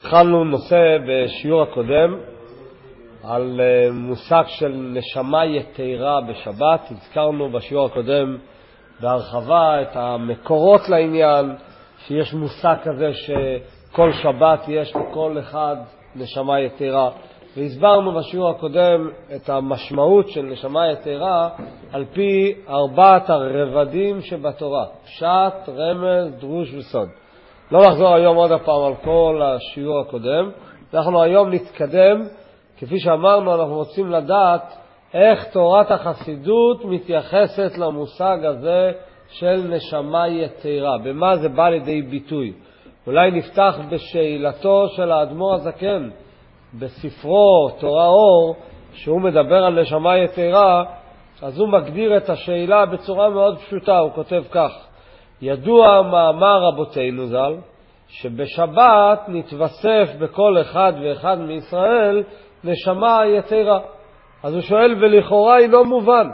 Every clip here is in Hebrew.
התחלנו נושא בשיעור הקודם על מושג של נשמה יתרה בשבת. הזכרנו בשיעור הקודם בהרחבה את המקורות לעניין, שיש מושג כזה שכל שבת יש לכל אחד נשמה יתרה, והסברנו בשיעור הקודם את המשמעות של נשמה יתרה על פי 4 הרבדים שבתורה: פשט, רמז, דרוש וסוד. לא נחזור היום עוד הפעם על כל השיעור הקודם. אנחנו היום נתקדם. כפי שאמרנו, אנחנו רוצים לדעת איך תורת החסידות מתייחסת למושג הזה של נשמה יתרה, במה זה בא לידי ביטוי. אולי נפתח בשאלתו של האדמו"ר הזקן בספרו תורה אור, שהוא מדבר על נשמה יתרה. אז הוא מגדיר את השאלה בצורה מאוד פשוטה. הוא כותב כך: ידוע מאמר רבותינו ז"ל שבשבת נתווסף בכל אחד ואחד מישראל נשמה יתרה. אז הוא שואל, ולכאורה אינו מובן,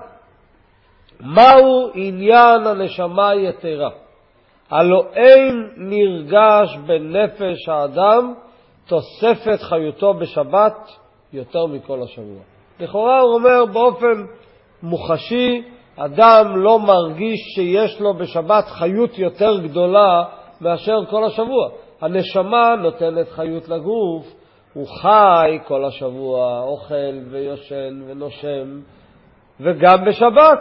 מהו עניין הנשמה יתרה? הלא אין נרגש בנפש האדם תוספת חיותו בשבת יותר מכל השבוע. לכאורה הוא אומר באופן מוחשי, אדם לא מרגיש שיש לו בשבת חיות יותר גדולה מאשר כל השבוע. הנשמה נותנת חיות לגוף, הוא חי כל השבוע, אוכל ויושן ונושם, וגם בשבת.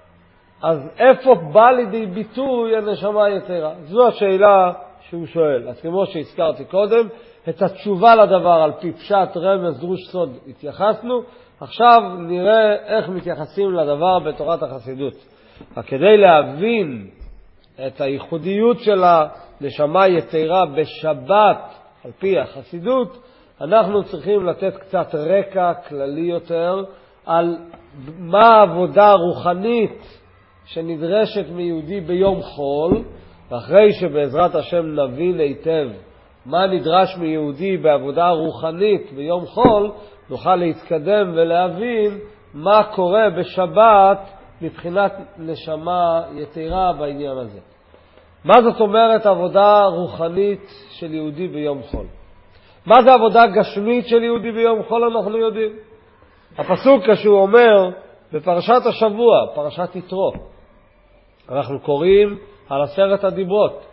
אז איפה בא לידי ביטוי הנשמה יתרה? זו השאלה שהוא שואל. אז כמו שהזכרתי קודם, את התשובה לדבר על פי פשט, רמז, דרוש, סוד התייחסנו. עכשיו נראה איך מתייחסים לדבר בתורת החסידות. כדי להבין את הייחודיות של הנשמה יתרה בשבת על פי החסידות, אנחנו צריכים לתת קצת רקע כללי יותר על מה העבודה הרוחנית שנדרשת מיהודי ביום חול, ואחרי שבעזרת השם נבין היטב מה נדרש מיהודי בעבודה רוחנית ביום חול, נוכל להתקדם ולהבין מה קורה בשבת מבחינת נשמה יתרה בעניין הזה. מה זאת אומרת עבודה רוחנית של יהודי ביום חול? מה זה עבודה גשמית של יהודי ביום חול? אנחנו יודעים. הפסוק כשהוא אומר בפרשת השבוע, פרשת יתרו, אנחנו קוראים על 10 הדיברות.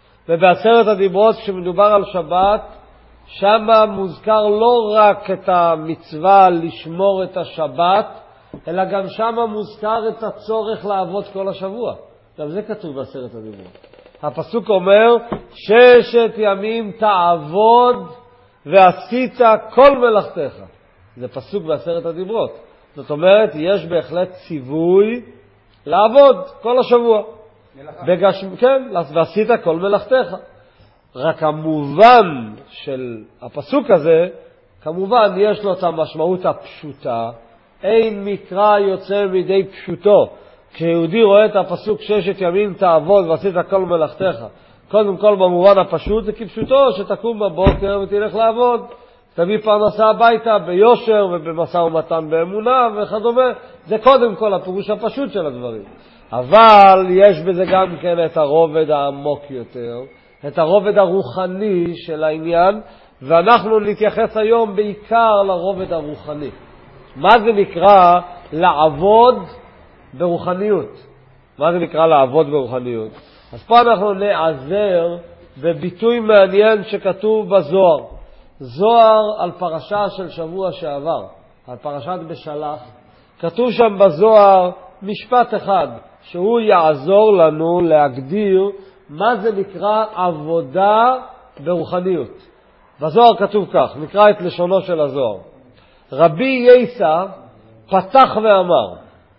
וב10 הדיברות כשמדובר על שבת, שמה מוזכר לא רק את המצווה לשמור את השבת, אלא גם שמה מוזכר את הצורך לעבוד כל השבוע. גם זה כתוב ב10 הדיברות. הפסוק אומר, 6 ימים תעבוד ועשית כל מלאכתך. זה פסוק ב10 הדיברות. זאת אומרת, יש בהחלט ציווי לעבוד כל השבוע. כן, ועשית כל מלאכתך. רק המובן של הפסוק הזה, כמובן יש לו את המשמעות הפשוטה. אין מקרא יוצא מידי פשוטו. כשיהודי רואה את הפסוק 6 ימים תעבוד ועשית כל מלאכתך, קודם כל במובן הפשוט זה כפשוטו, שתקום בבוקר ותלך לעבוד, תביא פרנסה הביתה ביושר ובמשא ומתן באמונה וכדומה. זה קודם כל הפירוש הפשוט של הדברים. אבל יש בזה גם כן את הרובד העמוק יותר, את הרובד הרוחני של העניין, ואנחנו נתייחס היום בעיקר לרובד הרוחני. מה זה נקרא לעבוד ברוחניות? מה זה נקרא לעבוד ברוחניות? אז פה אנחנו נעזר בביטוי מעניין שכתוב בזוהר. זוהר על פרשה של שבוע שעבר, על פרשת בשלח. כתוב שם בזוהר משפט אחד, שהוא יעזור לנו להגדיר מה זה נקרא עבודה ברוחניות. בזוהר כתוב כך, נקרא את לשונו של הזוהר. רבי יסע פתח ואמר,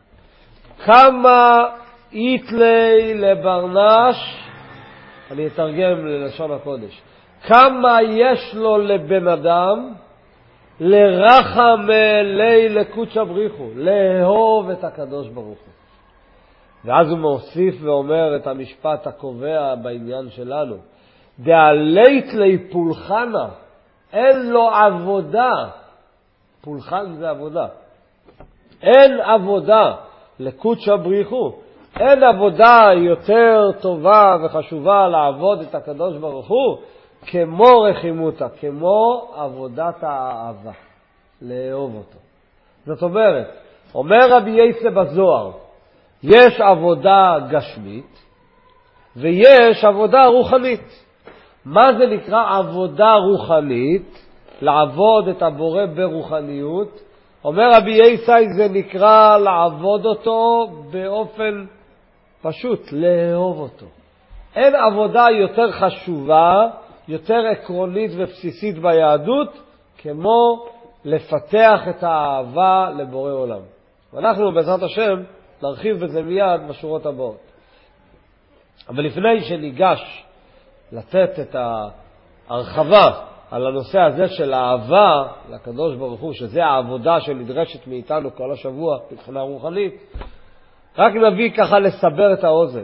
כמה יתלי לברנש, אני אתרגם ללשון הקודש, כמה יש לו לבן אדם לרחם ליל לקודשא בריחו, לאהוב את הקדוש ברוך הוא. ואז הוא מוסיף ואומר את המשפט הקובע בעניין שלנו, דעלית לי פולחנה, אין לו עבודה. פולחן זה עבודה. אין עבודה לקודשא בריחו, אין עבודה יותר טובה וחשובה לעבוד את הקדוש ברוך הוא כמו רחימותה, כמו עבודת האהבה, לאהוב אותו. זאת אומרת, אומר רבי יוסף בזוהר, יש עבודה גשמית ויש עבודה רוחנית. מה זה נקרא עבודה רוחנית? לעבוד את הבורא ברוחניות. אומר רבי יוסף, זה נקרא לעבוד אותו באופן פשוט, לאהוב אותו. אין עבודה יותר חשובה, יותר עקרונית ובסיסית ביהדות, כמו לפתח את האהבה לבורא עולם. ואנחנו בעזרת השם נרחיב בזה מיד בשורות הבאות. אבל לפני שניגש לתת את ההרחבה על הנושא הזה של אהבה לקדוש ברוך הוא, שזה העבודה שנדרשת מאיתנו כל השבוע מבחינה רוחנית, רק נביא ככה לסבר את האוזן.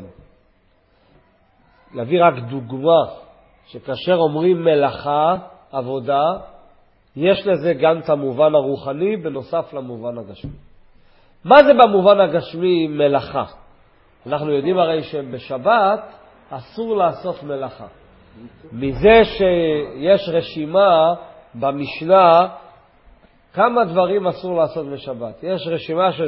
נביא רק דוגמה שכאשר אומרים מלאכה, עבודה, יש לזה גם את המובן הרוחני בנוסף למובן הגשמי. מה זה במובן הגשמי מלאכה? אנחנו יודעים הרי שבשבת אסור לעשות מלאכה. מזה שיש רשימה במשנה כמה דברים אסור לעשות בשבת. יש רשימה של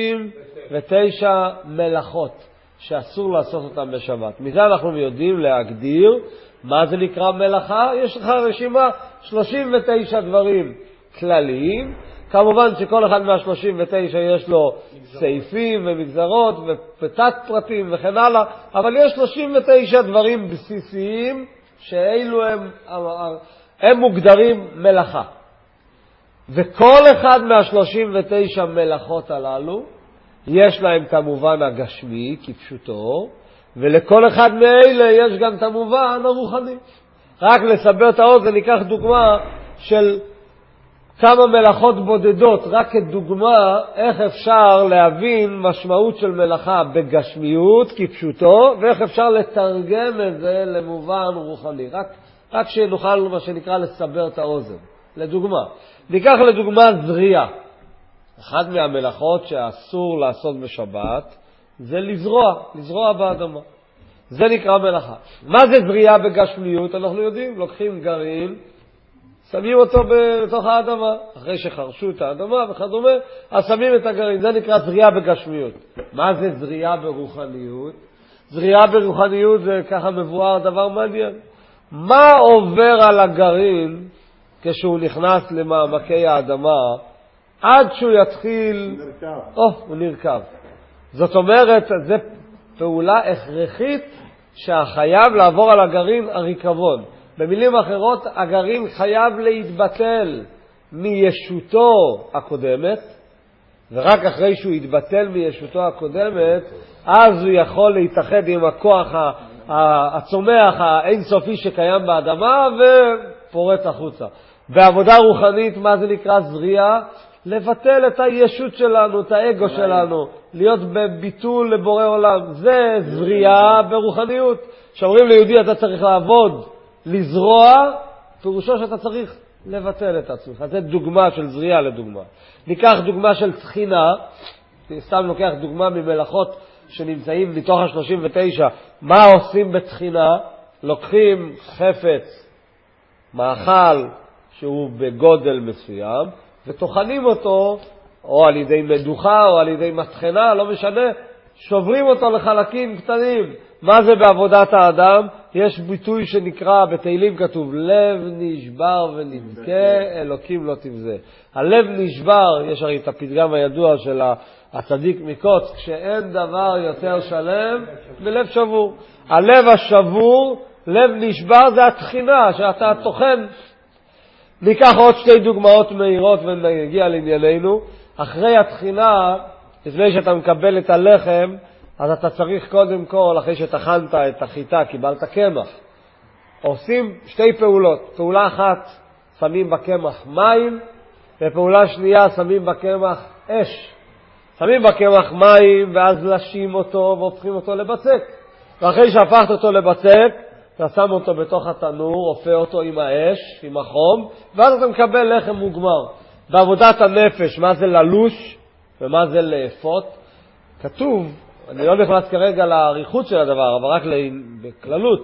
39 מלאכות שאסור לעשות אותן בשבת. מזה אנחנו יודעים להגדיר מה זה נקרא מלאכה. יש לך רשימה 39 דברים כלליים. כמובן שכל אחד מה-39 יש לו סעיפים ומגזרות ותת פרטים וכן הלאה, אבל יש 39 דברים בסיסיים שאלו הם מוגדרים מלאכה. וכל אחד מה-39 מלאכות הללו יש להם את המובן הגשמי כפשוטו, ולכל אחד מאלה יש גם את המובן הרוחני. רק לסבר את האוזן, ניקח דוגמה של כמה מלאכות בודדות, רק כדוגמה איך אפשר להבין משמעות של מלאכה בגשמיות כפשוטו, ואיך אפשר לתרגם את זה למובן רוחני. רק שנוכל מה שנקרא לסבר את האוזן. לדוגמה, ניקח לדוגמה זריעה. אחת מהמלאכות שאסור לעשות בשבת זה לזרוע באדמה. זה נקרא מלאכה. מה זה זריעה בגשמיות? אנחנו יודעים, לוקחים גרעין, שמים אותו בתוך האדמה, אחרי שחרשו את האדמה וכדומה, אז שמים את הגרעין. זה נקרא זריעה בגשמיות. מה זה זריעה ברוחניות? זריעה ברוחניות זה ככה מבואר דבר מעניין. מה עובר על הגרעין כשהוא נכנס למעמקי האדמה עד שהוא יתחיל... הוא נרכב. זאת אומרת, זו פעולה הכרחית שהחייב לעבור על הגרעין הריקבון. במילים אחרות, הגרעין חייב להתבטל מישותו הקודמת, ורק אחרי שהוא יתבטל מישותו הקודמת, אז הוא יכול להתאחד עם הכוח הצומח האינסופי שקיים באדמה ופורץ החוצה. בעבודה רוחנית, מה זה נקרא זריעה? לבטל את הישות שלנו, את האגו שלנו, להיות בביטול לבורא עולם. זה זריעה ברוחניות. שאומרים ליהודי אתה צריך לעבוד, לזרוע, פירושו שאתה צריך לבטל את עצמך. זה דוגמה של זריעה לדוגמה. ניקח דוגמה של תחינה, סתם לוקח דוגמה ממלאכות שנמצאים מתוך ה-39. מה עושים בתחינה? לוקחים חפץ, מאכל שהוא בגודל מסוים, וטוחנים אותו, או על ידי מדוחה או על ידי מטחנה, לא משנה, שוברים אותו לחלקים קטנים. מה זה בעבודת האדם? יש ביטוי שנקרא, בתהילים כתוב, לב נשבר ונבכה, אלוקים לא תבזה. הלב נשבר, יש הרי את הפתגם הידוע של הצדיק מקוץ, כשאין דבר יותר שלם מלב שבור. הלב השבור, לב נשבר, זה התחינה שאתה טוחן. ניקח עוד שתי דוגמאות מהירות ונגיע לענייננו. אחרי התחינה, לפני שאתה מקבל את הלחם, אז אתה צריך קודם כל, אחרי שטחנת את החיטה, קיבלת קמח. עושים שתי פעולות. פעולה אחת, שמים בקמח מים, ופעולה שנייה, שמים בקמח אש. שמים בקמח מים, ואז לשים אותו והופכים אותו לבצק. ואחרי שהפכת אותו לבצק, אתה שם אותו בתוך התנור, אופה אותו עם האש, עם החום, ואז אתה מקבל לחם מוגמר. בעבודת הנפש, מה זה ללוש ומה זה לאפות? כתוב, אני לא נכנס כרגע לעריכות של הדבר, אבל רק בכללות,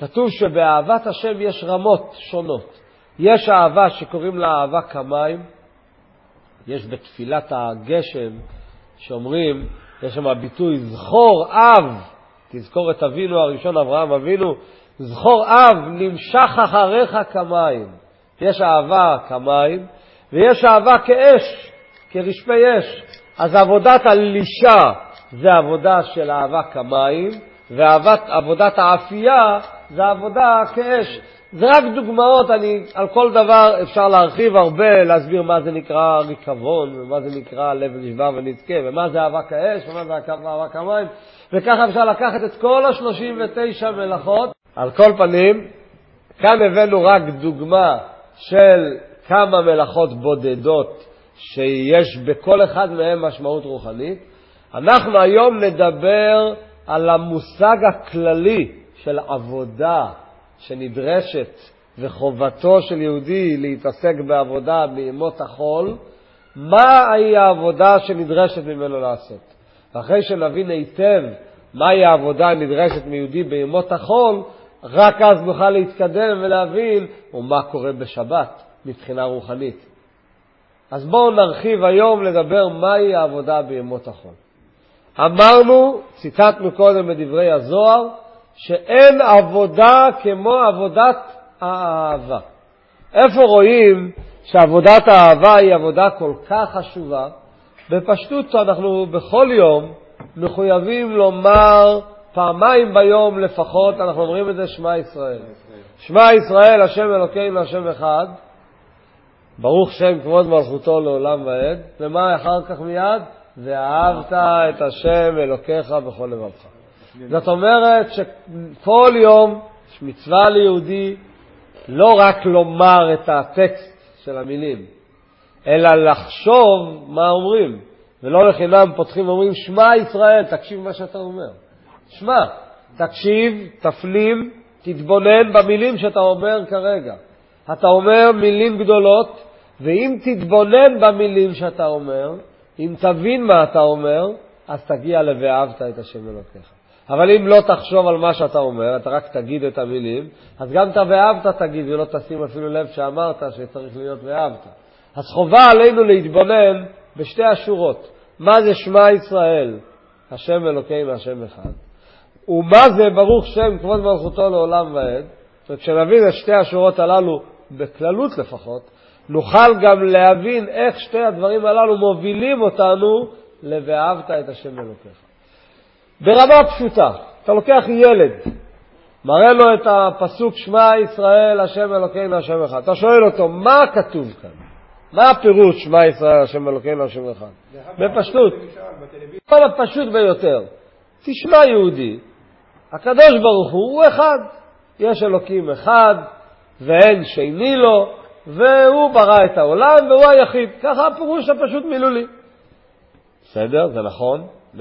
כתוב שבאהבת השם יש רמות שונות. יש אהבה שקוראים לה אהבה כמים. יש בתפילת הגשם שאומרים, יש שם הביטוי זכור אב, תזכור את אבינו הראשון אברהם אבינו, זכור אב נמשך אחריך כמים. יש אהבה כמים ויש אהבה כאש, כרשפי אש. אז עבודת הלישה זה עבודה של אהבה כמים, ועבודת האפייה זה עבודה כאש. זה רק דוגמאות, על כל דבר אפשר להרחיב הרבה, להסביר מה זה נקרא ריקבון, ומה זה נקרא לב נשבר ונזכה, ומה זה אהבה כאש, ומה זה אהבה כמים, וככה אפשר לקחת את כל 39 מלאכות. על כל פנים, כאן הבאנו רק דוגמה של כמה מלאכות בודדות, שיש בכל אחד מהם משמעות רוחנית. אנחנו היום נדבר על המושג הכללי של עבודה שנדרשת וחובתו של יהודי להתעסק בעבודה בימות החול. מהי העבודה שנדרשת ממנו לעשות? אחרי שנבין היטב מהי העבודה הנדרשת מיהודי בימות החול, רק אז נוכל להתקדם ולהבין ומה קורה בשבת מבחינה רוחנית. אז בואו נרחיב היום לדבר מהי העבודה בימות החול. אמרנו, ציטטנו קודם בדברי הזוהר, שאין עבודה כמו עבודת האהבה. איפה רואים שעבודת האהבה היא עבודה כל כך חשובה? בפשטות אנחנו בכל יום מחויבים לומר פעמיים ביום לפחות, אנחנו אומרים את זה שמע ישראל. שמע ישראל, השם אלוקינו, השם אחד. ברוך שם כבוד מלכותו לעולם ועד. ומה אחר כך מיד? ואהבת את השם אלוקיך בכל לבבך. זאת אומרת שכל יום יש מצווה ליהודי לא רק לומר את הטקסט של המילים, אלא לחשוב מה אומרים. ולא לחינם פותחים ואומרים, שמע ישראל, תקשיב מה שאתה אומר. שמע, תקשיב, תפנים, תתבונן במילים שאתה אומר כרגע. אתה אומר מילים גדולות, ואם תתבונן במילים שאתה אומר, אם תבין מה אתה אומר, אז תגיע ל"ואהבת את השם אלוקיך". אבל אם לא תחשוב על מה שאתה אומר, אתה רק תגיד את המילים, אז גם את "ואהבת" תגיד, ולא תשים אפילו לב שאמרת שצריך להיות "ואהבת". אז חובה עלינו להתבונן בשתי השורות. מה זה שמע ישראל, השם אלוקינו, השם אחד? ומה זה ברוך שם כבוד מלכותו לעולם ועד? וכשנבין את שתי השורות הללו, בכללות לפחות, נוכל גם להבין איך שתי הדברים הללו מובילים אותנו ל"ואהבת את השם אלוקיך". ברמה פשוטה, אתה לוקח ילד, מראה לו את הפסוק שמע ישראל השם אלוקינו השם אחד. אתה שואל אותו, מה כתוב כאן? מה הפירוש שמע ישראל השם אלוקינו השם אחד? בפשטות, כל הפשוט ביותר. תשמע יהודי, הקדוש ברוך הוא אחד. יש אלוקים אחד ואין שני לו, והוא ברא את העולם והוא היחיד. ככה הפירוש הפשוט מילולי. בסדר, זה נכון, 100%.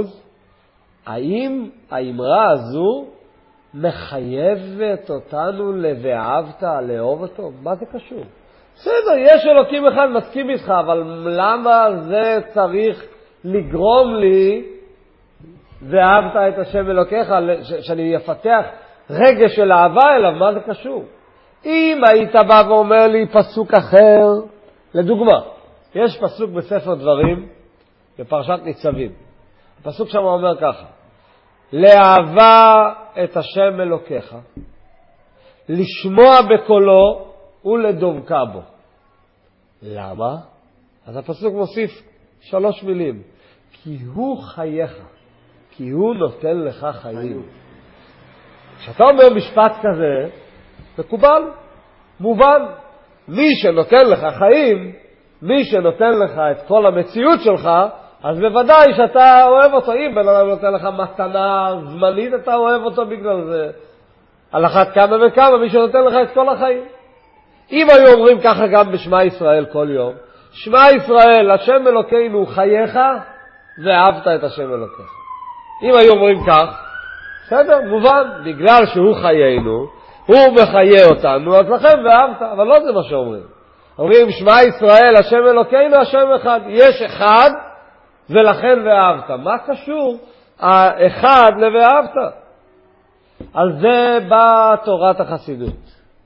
האם האמרה הזו מחייבת אותנו ל"ואהבת", לאהוב אותו? מה זה קשור? בסדר, יש אלוקים אחד, מסכים איתך, אבל למה זה צריך לגרום לי "ואהבת את השם אלוקיך", שאני אפתח רגש של אהבה אליו? מה זה קשור? אם היית בא ואומר לי פסוק אחר, לדוגמה, יש פסוק בספר דברים, בפרשת ניצבים. הפסוק שם אומר ככה, לאהבה את השם אלוקיך, לשמוע בקולו ולדבקה בו. למה? אז הפסוק מוסיף 3 מילים, כי הוא חייך, כי הוא נותן לך חיים. כשאתה אומר משפט כזה, מקובל, מובן. מי שנותן לך חיים, מי שנותן לך את כל המציאות שלך, אז בוודאי שאתה אוהב אותו. אם בן אדם נותן לך מתנה זמנית, אתה אוהב אותו בגלל זה. על אחת כמה וכמה, מי שנותן לך את כל החיים. אם היו אומרים ככה גם בשמע ישראל כל יום, שמע ישראל, השם אלוקינו חייך, ואהבת את השם אלוקיך. אם היו אומרים כך, בסדר, מובן, בגלל שהוא חיינו, הוא מחיה אותנו, אז לכם ואהבת. אבל לא זה מה שאומרים. אומרים, שמע ישראל, השם אלוקינו, השם אחד. יש אחד, ולכן ואהבת. מה קשור האחד ל"ואהבת"? על זה באה תורת החסידות,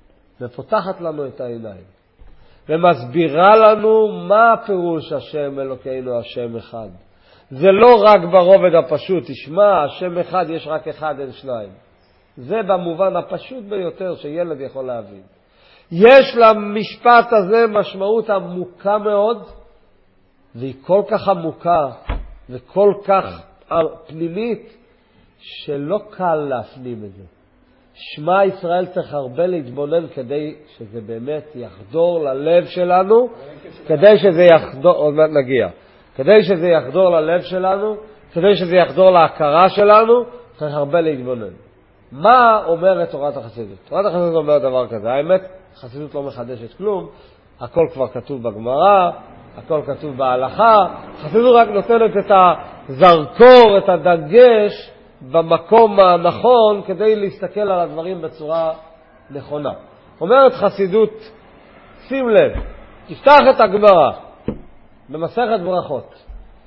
ופותחת לנו את העיניים, ומסבירה לנו מה פירוש השם אלוקינו השם אחד. זה לא רק ברובד הפשוט, תשמע, השם אחד, יש רק אחד, אין שניים. זה במובן הפשוט ביותר שילד יכול להבין. יש למשפט הזה משמעות עמוקה מאוד, והיא כל כך עמוקה וכל כך פנימית, שלא קל להפנים את זה. שמע ישראל צריך הרבה להתבונן כדי שזה באמת יחדור ללב שלנו, כדי שזה יחדור, עוד מעט נגיע, כדי שזה יחדור ללב שלנו, כדי שזה יחדור להכרה שלנו, צריך הרבה להתבונן. מה אומרת תורת החסידות? תורת החסידות אומרת דבר כזה, האמת, החסידות לא מחדשת כלום, הכל כבר כתוב בגמרא, הכל כתוב בהלכה, החסידות רק נותנת את הזרקור, את הדגש, במקום הנכון כדי להסתכל על הדברים בצורה נכונה. אומרת חסידות, שים לב, תפתח את הגמרא במסכת ברכות.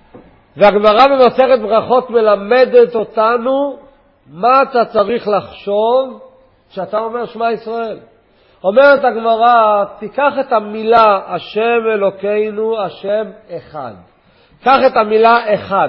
והגמרא במסכת ברכות מלמדת אותנו מה אתה צריך לחשוב כשאתה אומר שמע ישראל. אומרת הגמרא, תיקח את המילה השם אלוקינו השם אחד. קח את המילה אחד.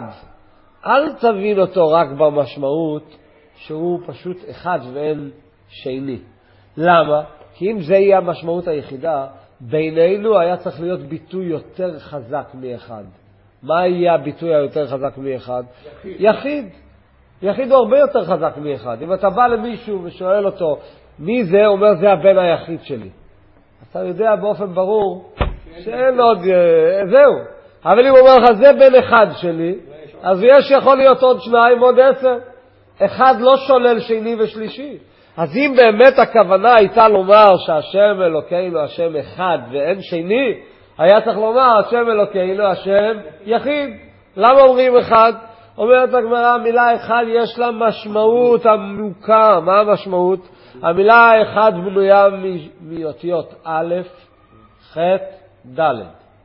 אל תבין אותו רק במשמעות שהוא פשוט אחד ואין שני. למה? כי אם זה יהיה המשמעות היחידה, בינינו היה צריך להיות ביטוי יותר חזק מאחד. מה יהיה הביטוי היותר חזק מאחד? יחיד. יחיד הוא הרבה יותר חזק מאחד. אם אתה בא למישהו ושואל אותו, מי זה? אומר, זה הבן היחיד שלי. אתה יודע באופן ברור שאין עוד, זהו. אבל אם הוא אומר לך, זה בן אחד שלי, אז יש יכול להיות עוד שניים, עוד 10. אחד לא שולל שני ושלישי. אז אם באמת הכוונה הייתה לומר שהשם אלוקינו השם אחד ואין שני, היה צריך לומר השם אלוקינו השם יחיד. למה אומרים אחד? אומרת הגמרא, המילה אחד יש לה משמעות עמוקה. מה המשמעות? המילה אחד בנויה מאותיות א', ח', ד'.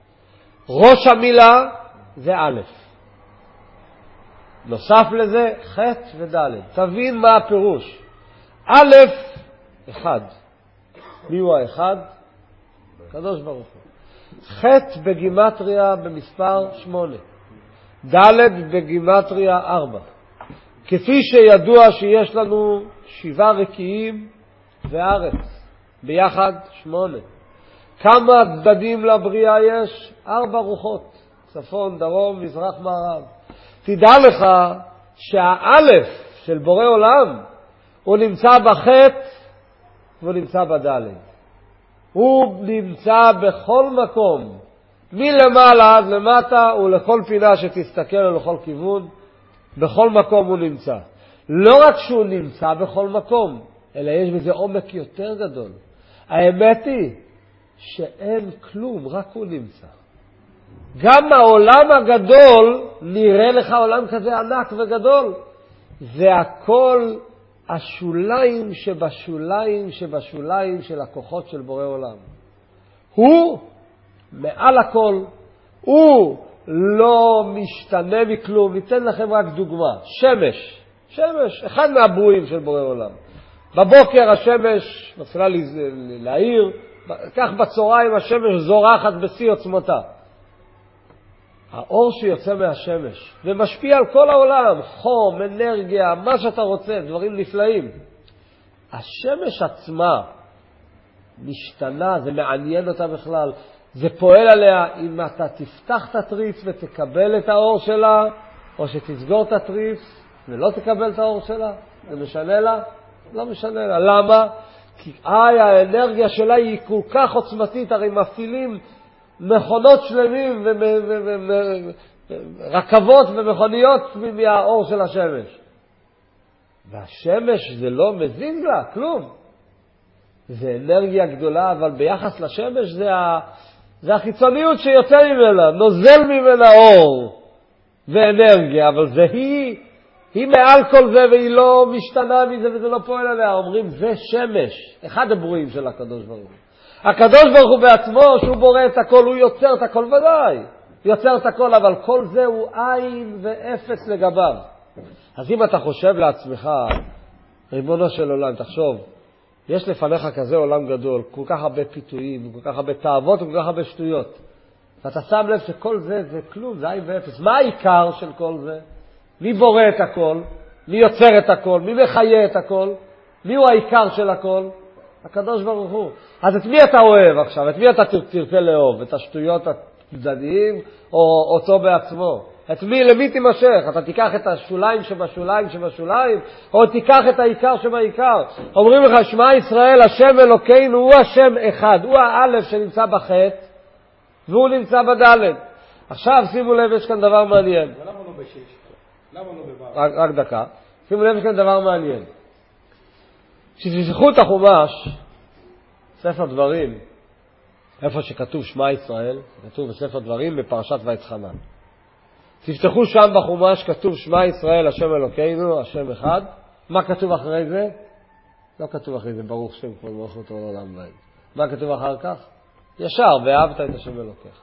ראש המילה זה א'. נוסף לזה ח' וד'. תבין מה הפירוש. א', אחד. מי הוא האחד? קדוש ברוך הוא. ח' בגימטריה במספר 8. ד' בגימטריה 4. כפי שידוע שיש לנו 7 רקיעים וארץ. ביחד 8. כמה צדדים לבריאה יש? 4 רוחות. צפון, דרום, מזרח, מערב. תדע לך שהאלף של בורא עולם הוא נמצא בחטא והוא נמצא בדלת. הוא נמצא בכל מקום, מלמעלה עד למטה ולכל פינה שתסתכל ולכל כיוון, בכל מקום הוא נמצא. לא רק שהוא נמצא בכל מקום, אלא יש בזה עומק יותר גדול. האמת היא שאין כלום, רק הוא נמצא. גם העולם הגדול נראה לך עולם כזה ענק וגדול. זה הכל השוליים שבשוליים שבשוליים של הכוחות של בורא עולם. הוא מעל הכל, הוא לא משתנה מכלום. ניתן לכם רק דוגמה. שמש, אחד מהברואים של בורא עולם. בבוקר השמש מתחילה להאיר, כך בצהריים השמש זורחת בשיא עוצמתה. האור שיוצא מהשמש ומשפיע על כל העולם, חום, אנרגיה, מה שאתה רוצה, דברים נפלאים. השמש עצמה משתנה, זה מעניין אותה בכלל, זה פועל עליה אם אתה תפתח את התריס ותקבל את האור שלה, או שתסגור את התריס ולא תקבל את האור שלה. זה משנה לה? לא משנה לה. למה? כי האנרגיה שלה היא כל כך עוצמתית, הרי מפעילים מכונות שלמים ורכבות ומכוניות מהאור של השמש. והשמש זה לא מזין לה, כלום. זה אנרגיה גדולה, אבל ביחס לשמש זה החיצוניות שיוצא ממנה, נוזל ממנה אור ואנרגיה, אבל זה היא מעל כל זה והיא לא משתנה מזה וזה לא פועל עליה. אומרים זה שמש, אחד הברואים של הקדוש ברוך הוא. הקדוש ברוך הוא בעצמו, שהוא בורא את הכל, הוא יוצר את הכל ודאי. יוצר את הכל, אבל כל זה הוא עין ואפס לגביו. אז אם אתה חושב לעצמך, ריבונו של עולם, תחשוב, יש לפניך כזה עולם גדול, כל כך הרבה פיתויים, כל כך הרבה תאוות וכל כך הרבה שטויות. ואתה שם לב שכל זה כלום, זה עין ואפס. מה העיקר של כל זה? מי בורא את הכל? מי יוצר את הכל? מי מחיה את הכל? מי הוא העיקר של הכל? הקדוש ברוך הוא. אז את מי אתה אוהב עכשיו? את מי אתה תרצה לאהוב? את השטויות הצדדיים או אותו בעצמו? את מי, למי תימשך? אתה תיקח את השוליים שבשוליים שבשוליים, או תיקח את העיקר שבעיקר. אומרים לך, שמע ישראל, השם אלוקינו הוא השם אחד, הוא האלף שנמצא בחטא, והוא נמצא בדלת. עכשיו שימו לב, יש כאן דבר מעניין. למה לא בשש? למה לא בבא? רק דקה. שימו לב, יש כאן דבר מעניין. כשתפתחו את החומש, ספר דברים, איפה שכתוב שמע ישראל, כתוב בספר דברים בפרשת ויצחנן. תפתחו שם בחומש, כתוב שמע ישראל, השם אלוקינו, השם אחד. מה כתוב אחרי זה? לא כתוב אחרי זה, ברוך שם כבוד מלכותו לעולם ועד. מה כתוב אחר כך? ישר, ואהבת את השם אלוקיך.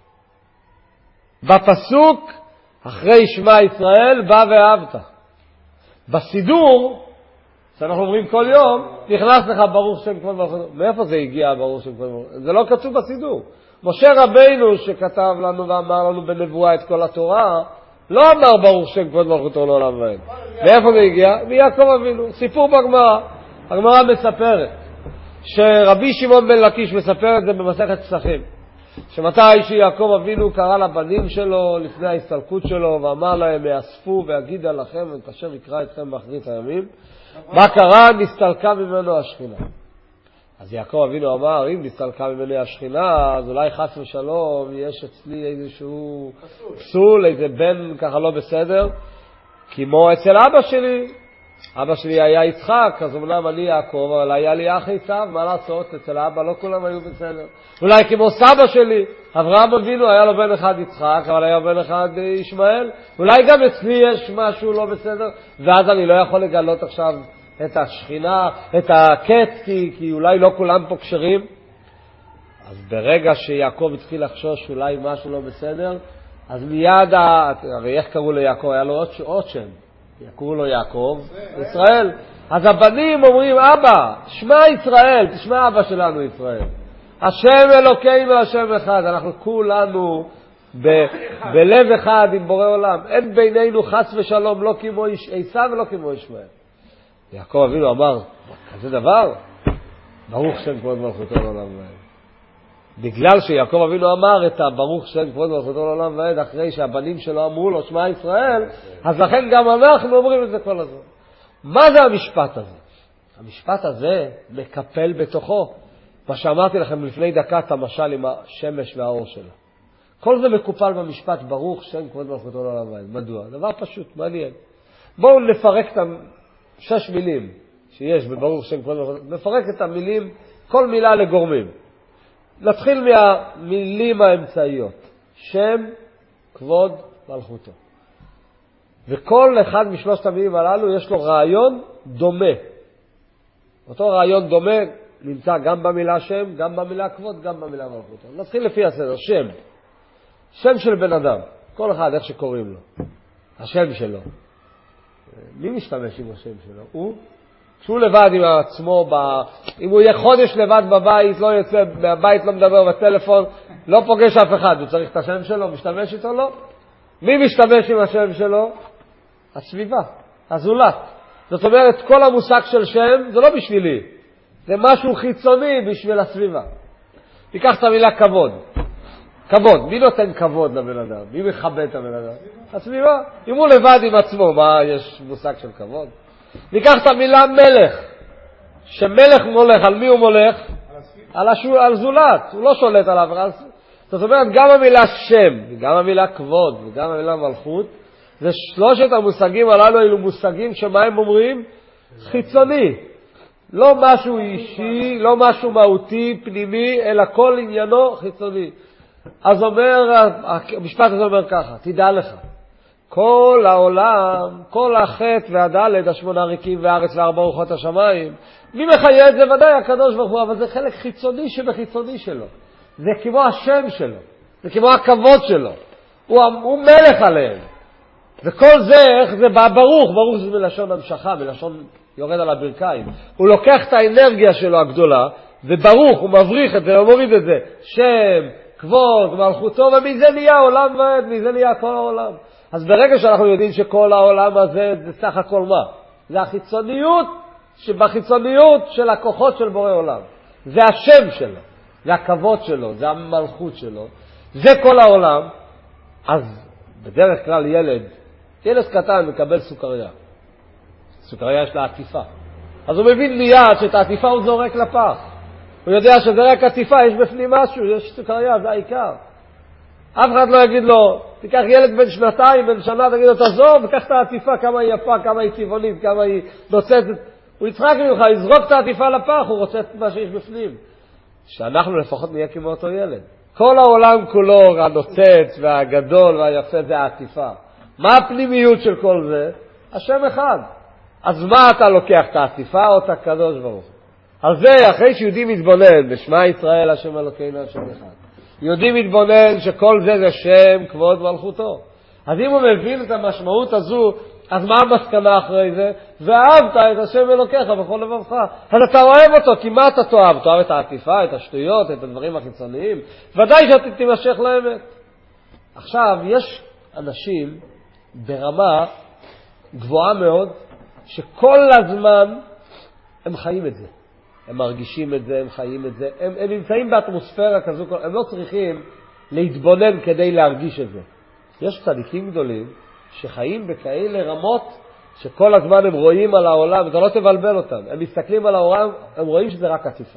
בפסוק, אחרי שמע ישראל, בא ואהבת. בסידור, שאנחנו אומרים כל יום, נכנס לך ברוך שם כבוד מלכותו. מאיפה זה הגיע ברוך שם כבוד מלכותו? זה לא כתוב בסידור. משה רבינו שכתב לנו ואמר לנו בנבואה את כל התורה, לא אמר ברוך שם כבוד מלכותו לעולם ועד. מאיפה זה הגיע? מיעקב אבינו. סיפור בגמרא. הגמרא מספרת שרבי שמעון בן לקיש מספר את זה במסכת פסחים. שמתי שיעקב אבינו קרא לבנים שלו לפני ההסתלקות שלו ואמר להם, יאספו ויגידה לכם את אשר יקרא אתכם באחרית הימים. מה קרה? נסתלקה ממנו השכינה. אז יעקב אבינו אמר, אם נסתלקה ממנו השכינה, אז אולי חס ושלום יש אצלי איזשהו פסול, איזה בן ככה לא בסדר, כמו אצל אבא שלי. אבא שלי היה יצחק, אז אמנם אני יעקב, אבל היה לי אח עשיו, מה לעשות? אצל האבא לא כולם היו בסדר. אולי כמו סבא שלי, אברהם אבינו היה לו בן אחד יצחק, אבל היה בן אחד ישמעאל. אולי גם אצלי יש משהו לא בסדר, ואז אני לא יכול לגלות עכשיו את השכינה, את הקץ, כי אולי לא כולם פה כשרים. אז ברגע שיעקב התחיל לחשוש אולי משהו לא בסדר, אז מיד, הרי איך קראו ליעקב? היה לו עוד שם. יקראו לו יעקב, ישראל. אז הבנים אומרים, אבא, שמע ישראל, תשמע אבא שלנו ישראל. השם אלוקינו, השם אחד. אנחנו כולנו בלב אחד עם בורא עולם. אין בינינו חס ושלום, לא כמו עשיו ולא כמו ישמעאל. יעקב אבינו אמר, כזה דבר? ברוך שם כבוד מלכותו לעולם ועד. בגלל שיעקב אבינו אמר את הברוך שם כבוד מלכותו לעולם ועד אחרי שהבנים שלו אמרו לו שמע ישראל, אז לכן גם אנחנו אומרים את זה כל הזמן. מה זה המשפט הזה? המשפט הזה מקפל בתוכו מה שאמרתי לכם לפני דקה, את המשל עם השמש והאור שלה. כל זה מקופל במשפט ברוך שם כבוד מלכותו לעולם ועד. מדוע? דבר פשוט, מעניין. בואו נפרק את 6 מילים שיש בברוך שם כבוד מלכותו. נפרק את המילים, כל מילה לגורמים. נתחיל מהמילים האמצעיות. שם, כבוד, מלכותו. וכל אחד משלושת המילים הללו יש לו רעיון דומה. אותו רעיון דומה נמצא גם במילה שם, גם במילה כבוד, גם במילה מלכותו. נתחיל לפי הסדר. שם. שם של בן אדם. כל אחד איך שקוראים לו. השם שלו. מי משתמש עם השם שלו? הוא? כשהוא לבד עם עצמו, אם הוא יהיה חודש לבד בבית, לא יוצא מהבית, לא מדבר בטלפון, לא פוגש אף אחד, הוא צריך את השם שלו, משתמש איתו? לא. מי משתמש עם השם שלו? הסביבה, הזולת. זאת אומרת, כל המושג של שם זה לא בשבילי, זה משהו חיצוני בשביל הסביבה. תיקח את המילה כבוד. כבוד, מי נותן כבוד לבן אדם? מי מכבד את הבן אדם? הסביבה. אם הוא לבד עם עצמו, מה יש מושג של כבוד? ניקח את המילה מלך. שמלך מולך, על מי הוא מולך? על זולת. הוא לא שולט עליו. זאת אומרת, גם המילה שם, וגם המילה כבוד, וגם המילה מלכות, זה 3 המושגים הללו, אלו מושגים שמה הם אומרים? חיצוני. לא משהו אישי, לא משהו מהותי, פנימי, אלא כל עניינו חיצוני. אז אומר, המשפט הזה אומר ככה, תדע לך. כל העולם, כל החטא והדלת, 8 ריקים והארץ ו4 רוחות השמיים, מי מחיה את זה? ודאי הקדוש ברוך הוא, אבל זה חלק חיצוני שבחיצוני שלו. זה כמו השם שלו, זה כמו הכבוד שלו. הוא מלך עליהם. וכל זה, איך זה בא? ברוך זה מלשון המשכה, מלשון יורד על הברכיים. הוא לוקח את האנרגיה שלו הגדולה, וברוך, הוא מבריך את זה, הוא מוריד את זה. שם, כבוד, מלכותו, ומזה נהיה עולם ועד, מזה נהיה כל העולם. אז ברגע שאנחנו יודעים שכל העולם הזה, זה סך הכל מה? זה החיצוניות, שבחיצוניות של הכוחות של בורא עולם. זה השם שלו, זה הכבוד שלו, זה המלכות שלו. זה כל העולם. אז בדרך כלל ילד קטן מקבל סוכריה. סוכריה יש לה עטיפה. אז הוא מבין מיד שאת העטיפה הוא זורק לפח. הוא יודע שזה רק עטיפה, יש בפנים משהו, יש סוכריה, זה העיקר. אף אחד לא יגיד לו, תיקח ילד בן שנתיים, בן שנה, תגיד לו, תעזוב, וקח את העטיפה, כמה היא יפה, כמה היא צבעונית, כמה היא נוצצת. הוא יצחק ממך, יזרוק את העטיפה לפח, הוא רוצה את מה שיש בפנים. שאנחנו לפחות נהיה כמו אותו ילד. כל העולם כולו, הנוצץ והגדול והיפה, זה העטיפה. מה הפנימיות של כל זה? השם אחד. אז מה אתה לוקח, את העטיפה או את הקדוש ברוך? על זה, אחרי שיהודי מתבונן, בשמע ישראל השם אלוקינו השם אחד. יהודי מתבונן שכל זה שם כבוד מלכותו. אז אם הוא מבין את המשמעות הזו, אז מה המסקנה אחרי זה? ואהבת את השם אלוקיך בכל לבבך. אז אתה אוהב אותו, כי מה אתה תאהב? תאהב את העטיפה, את השטויות, את הדברים החיצוניים? ודאי שאתה תימשך לאמת. עכשיו, יש אנשים ברמה גבוהה מאוד, שכל הזמן הם חיים את זה. הם מרגישים את זה, הם חיים את זה. הם נמצאים באטמוספירה כזו, הם לא צריכים להתבונן כדי להרגיש את זה. יש צדיקים גדולים שחיים בכאלה רמות שכל הזמן הם רואים על העולם, אתה לא תבלבל אותם. הם מסתכלים על העולם, הם רואים שזה רק עטיפה.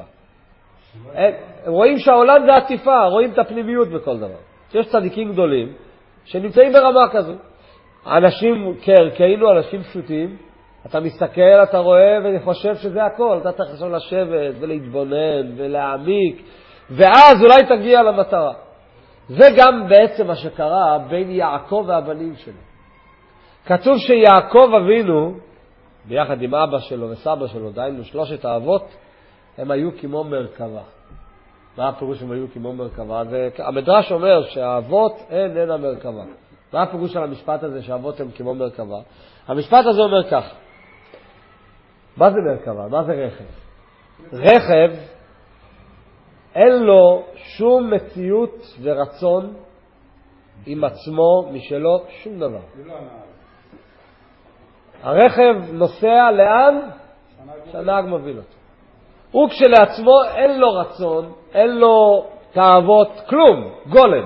הם רואים שהעולם זה עטיפה, רואים את הפנימיות בכל דבר. יש צדיקים גדולים שנמצאים ברמה כזו. אנשים כערכנו, אנשים פשוטים, אתה מסתכל, אתה רואה וחושב שזה הכל. אתה צריך עכשיו לשבת ולהתבונן ולהעמיק, ואז אולי תגיע למטרה. זה גם בעצם מה שקרה בין יעקב והבנים שלו. כתוב שיעקב אבינו, ביחד עם אבא שלו וסבא שלו, דיינו שלושת האבות, הם היו כמו מרכבה. מה הפירוש הם היו כמו מרכבה? המדרש אומר שהאבות אין המרכבה. מה הפירוש על המשפט הזה שהאבות הם כמו מרכבה? המשפט הזה אומר כך. מה זה מרכבה? מה זה רכב? רכב אין לו שום מציאות ורצון עם עצמו משלו, שום דבר. הרכב נוסע לאן? שהנהג מוביל אותו. הוא כשלעצמו אין לו רצון, אין לו תאוות, כלום, גולם.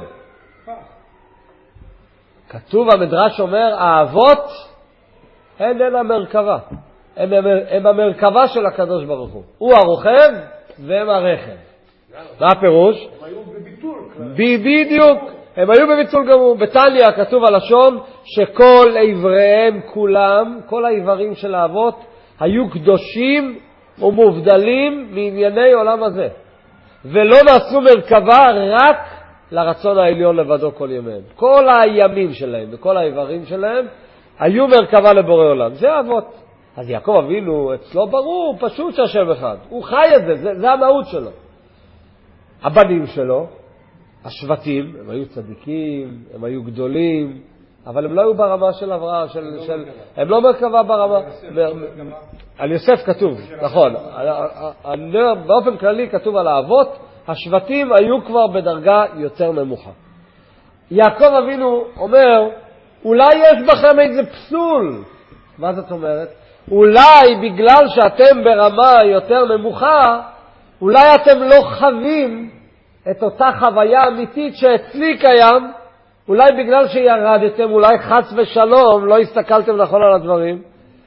כתוב, המדרש אומר, האבות הן המרכבה. הם המרכבה של הקדוש ברוך הוא. הוא הרוכב והם הרכב. מה הפירוש? הם היו בביטול. בדיוק. הם היו בביטול גמור. בתניא כתוב הלשון שכל איבריהם כולם, כל האיברים של האבות, היו קדושים ומובדלים מענייני עולם הזה. ולא נעשו מרכבה רק לרצון העליון לבדו כל ימיהם. כל הימים שלהם וכל האיברים שלהם היו מרכבה לבורא עולם. זה האבות. אז יעקב אבינו, אצלו ברור, פשוט שהשם אחד. הוא חי את זה, זה המהות שלו. הבנים שלו, השבטים, הם היו צדיקים, הם היו גדולים, אבל הם לא היו ברמה של אברהם, הם לא מרכבה ברמה. על יוסף כתוב, נכון. באופן כללי כתוב על האבות, השבטים היו כבר בדרגה יותר נמוכה. יעקב אבינו אומר, אולי יש בכם איזה פסול. מה זאת אומרת? אולי בגלל שאתם ברמה יותר נמוכה, אולי אתם לא חווים את אותה חוויה אמיתית שאצלי קיים, אולי בגלל שירדתם, אולי חס ושלום, לא הסתכלתם נכון על הדברים.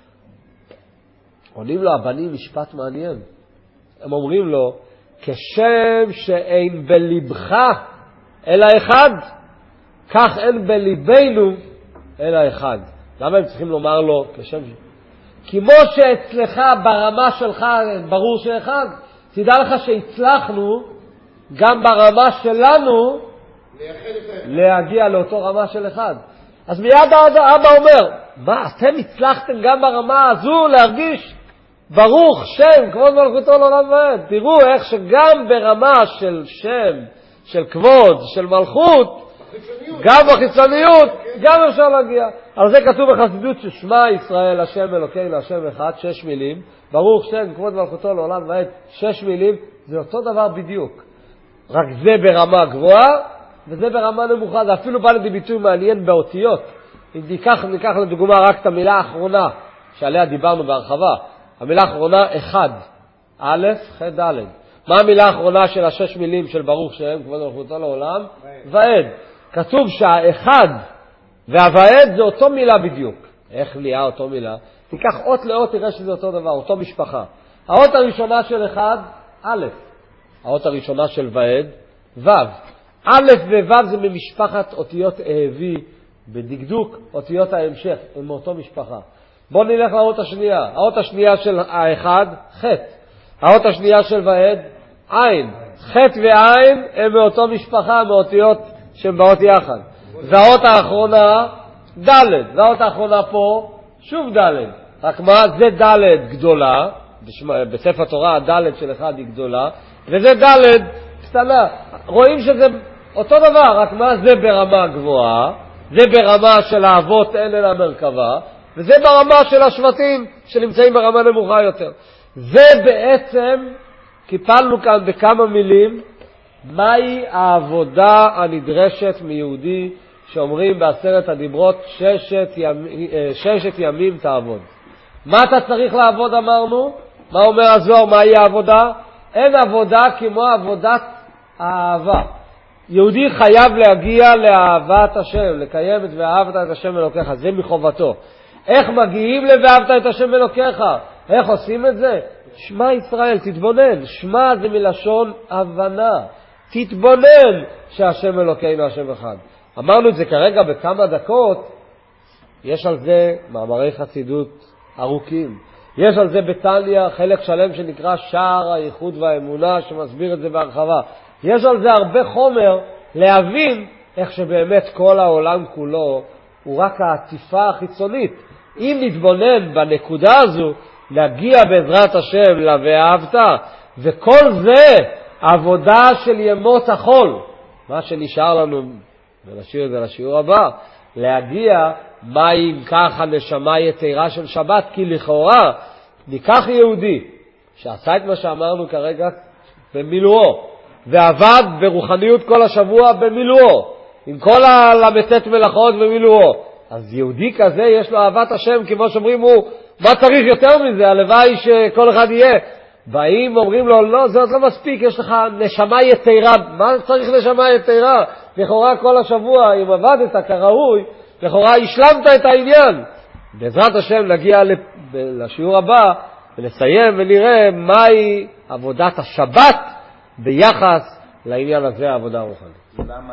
עונים לו הבנים משפט מעניין. הם אומרים לו, כשם שאין בלבך אלא אחד, כך אין בליבנו אלא אחד. למה הם צריכים לומר לו כשם כמו שאצלך ברמה שלך ברור שאחד, תדע לך שהצלחנו גם ברמה שלנו להגיע לאותו רמה של אחד. אז מיד האבא אומר, מה, אתם הצלחתם גם ברמה הזו להרגיש ברוך שם, כבוד מלכותו לעולם ועד. תראו איך שגם ברמה של שם, של כבוד, של מלכות, גם בחיצוניות, גם אפשר להגיע. על זה כתוב בחסידות ששמע ישראל השם אלוקינו השם אחד, 6 מילים, ברוך שם כבוד מלכותו לעולם ועד, 6 מילים, זה אותו דבר בדיוק. רק זה ברמה גבוהה, וזה ברמה נמוכה, זה אפילו בא לידי ביטוי מעניין באותיות. אם ניקח לדוגמה רק את המילה האחרונה, שעליה דיברנו בהרחבה, המילה האחרונה אחד, א', ח', ד'. מה המילה האחרונה של 6 מילים של ברוך שם כבוד מלכותו לעולם? ועד. כתוב שהאחד והוועד זה אותו מילה בדיוק. איך נהיה אותו מילה? תיקח אות לאות, תראה שזה אותו דבר, אותו משפחה. האות הראשונה של אחד, א', האות הראשונה של ועד, ו'. א' וו' זה ממשפחת אותיות אהבי, בדקדוק אותיות ההמשך, הם מאותו משפחה. בואו נלך לאות השנייה. האות השנייה של האחד, ח'. האות השנייה של ועד, עין. ח' ועין הם מאותו משפחה, מאותיות שהן באות יחד. והאות האחרונה, ד'. והאות האחרונה פה, שוב ד'. רק מה? זה ד' גדולה, בספר התורה הד' של אחד היא גדולה, וזה ד' קטנה. רואים שזה אותו דבר, רק מה? זה ברמה גבוהה, זה ברמה של האבות אין אלא מרכבה, וזה ברמה של השבטים שנמצאים ברמה נמוכה יותר. זה בעצם, קיפלנו כאן בכמה מילים, מהי העבודה הנדרשת מיהודי שאומרים בעשרת הדיברות 6 ימים תעבוד. מה אתה צריך לעבוד אמרנו? מה אומר הזוהר? מהי העבודה? אין עבודה כמו עבודת האהבה. יהודי חייב להגיע לאהבת השם, לקיים את ואהבת את השם אלוקיך, זה מחובתו. איך מגיעים ל"ואהבת את השם אלוקיך"? איך עושים את זה? שמע ישראל, תתבונן. שמע זה מלשון הבנה. תתבונן שהשם אלוקינו השם אחד. אמרנו את זה כרגע בכמה דקות, יש על זה מאמרי חסידות ארוכים. יש על זה בתניא חלק שלם שנקרא שער הייחוד והאמונה שמסביר את זה בהרחבה. יש על זה הרבה חומר להבין איך שבאמת כל העולם כולו הוא רק העטיפה החיצונית. אם נתבונן בנקודה הזו, להגיע בעזרת השם ל"ואהבת", וכל זה עבודה של ימות החול. מה שנשאר לנו, ונשאיר את זה לשיעור הבא, להגיע מה אם כך הנשמה יתרה של שבת, כי לכאורה ניקח יהודי שעשה את מה שאמרנו כרגע במילואו, ועבד ברוחניות כל השבוע במילואו, עם כל הל"ט מלאכות במילואו. אז יהודי כזה יש לו אהבת השם, כמו שאומרים הוא, מה צריך יותר מזה? הלוואי שכל אחד יהיה. באים אומרים לו, לא, זה עוד לא מספיק, יש לך נשמה יתרה. מה צריך נשמה יתרה? לכאורה כל השבוע, אם עבדת כראוי, לכאורה השלמת את העניין. בעזרת השם נגיע לשיעור הבא ונסיים ונראה מהי עבודת השבת ביחס לעניין הזה, העבודה הרוחנית.